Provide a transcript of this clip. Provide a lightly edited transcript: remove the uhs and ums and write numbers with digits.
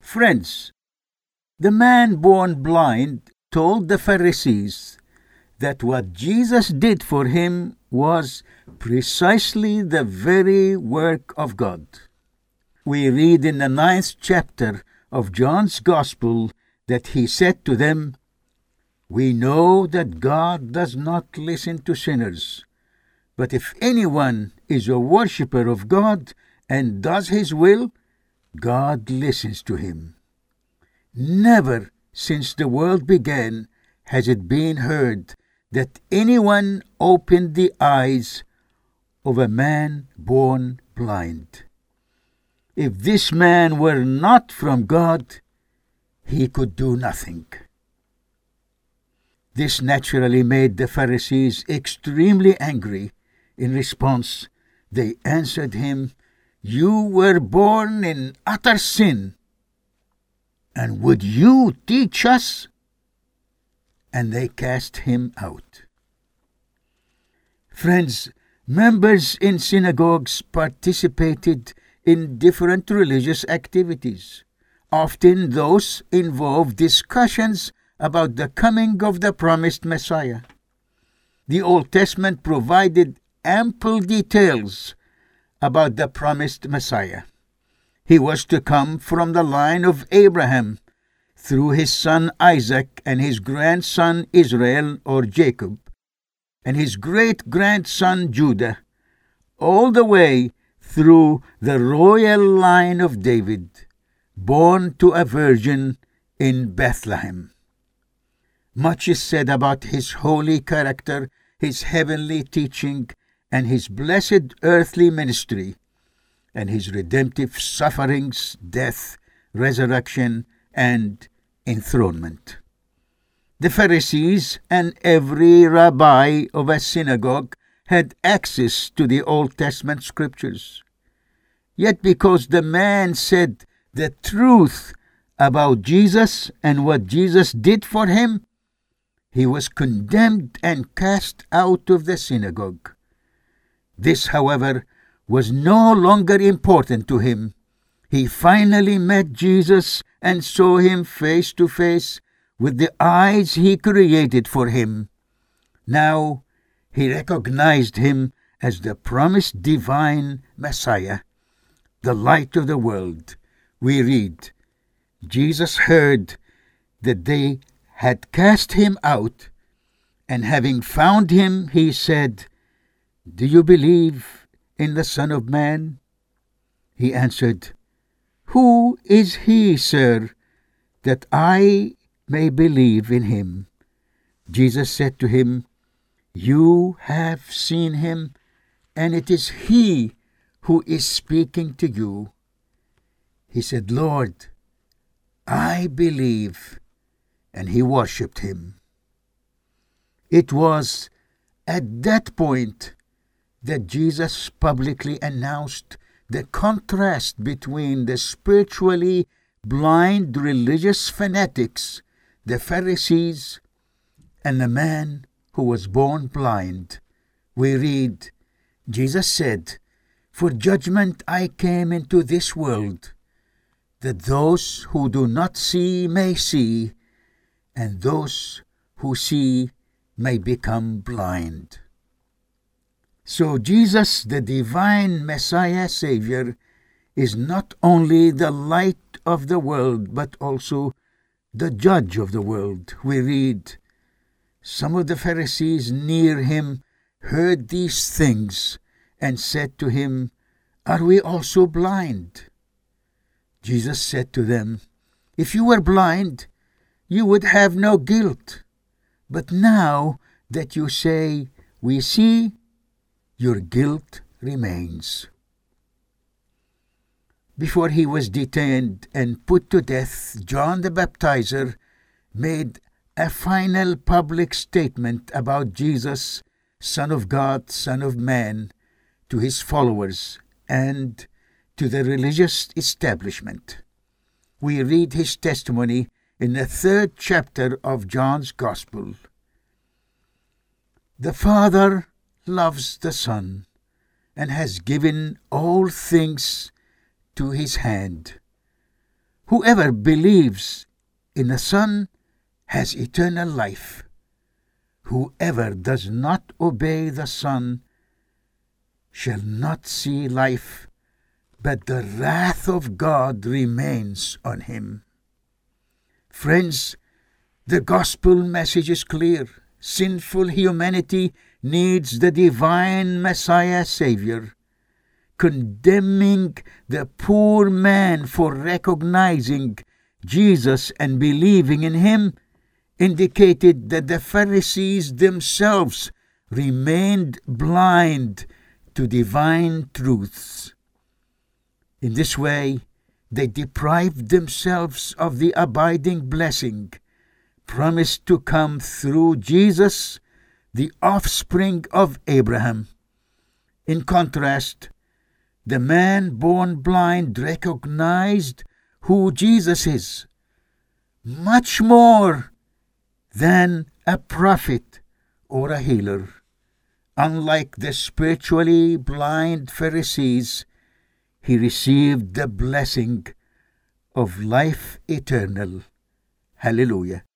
Friends, the man born blind told the Pharisees that what Jesus did for him was precisely the very work of God. We read in the 9th chapter of John's Gospel that he said to them, "We know that God does not listen to sinners, but if anyone is a worshipper of God and does his will, God listens to him." Never since the world began has it been heard that anyone opened the eyes of a man born blind. If this man were not from God, he could do nothing. This naturally made the Pharisees extremely angry. In response, they answered him, "You were born in utter sin, and would you teach us?" And they cast him out. Friends, members in synagogues participated in different religious activities. Often those involve discussions about the coming of the promised Messiah. The Old Testament provided ample details about the promised Messiah. He was to come from the line of Abraham, through his son Isaac and his grandson Israel or Jacob, and his great-grandson Judah, all the way through the royal line of David, born to a virgin in Bethlehem. Much is said about his holy character, his heavenly teaching, and his blessed earthly ministry, and his redemptive sufferings, death, resurrection, and enthronement. The Pharisees and every rabbi of a synagogue had access to the Old Testament scriptures. Yet because the man said the truth about Jesus and what Jesus did for him, he was condemned and cast out of the synagogue. This, however, was no longer important to him. He finally met Jesus and saw him face to face with the eyes he created for him. Now he recognized him as the promised divine Messiah, the light of the world. We read, Jesus heard that they had cast him out, and having found him, he said, "Do you believe in the Son of Man?" He answered, "Who is he, sir, that I may believe in him?" Jesus said to him, "You have seen him, and it is he who is speaking to you." He said, "Lord, I believe," and he worshipped him. It was at that point that Jesus publicly announced the contrast between the spiritually blind religious fanatics, the Pharisees, and the man who was born blind. We read, Jesus said, "For judgment I came into this world, that those who do not see may see, and those who see may become blind." So Jesus, the divine Messiah Savior, is not only the light of the world, but also the judge of the world. We read, some of the Pharisees near him heard these things and said to him, "Are we also blind?" Jesus said to them, "If you were blind, you would have no guilt. But now that you say, 'We see,' your guilt remains." Before he was detained and put to death, John the Baptizer made a final public statement about Jesus, Son of God, Son of Man, to his followers and to the religious establishment. We read his testimony in the 3rd chapter of John's Gospel. "The Father loves the Son and has given all things to his hand. Whoever believes in the Son has eternal life. Whoever does not obey the Son shall not see life, but the wrath of God remains on him. Friends, the gospel message is clear. Sinful humanity needs the divine Messiah Savior. Condemning the poor man for recognizing Jesus and believing in him indicated that the Pharisees themselves remained blind to divine truths. In this way, they deprived themselves of the abiding blessing promised to come through Jesus, the offspring of Abraham. In contrast, the man born blind recognized who Jesus is, much more than a prophet or a healer. Unlike the spiritually blind Pharisees, he received the blessing of life eternal. Hallelujah.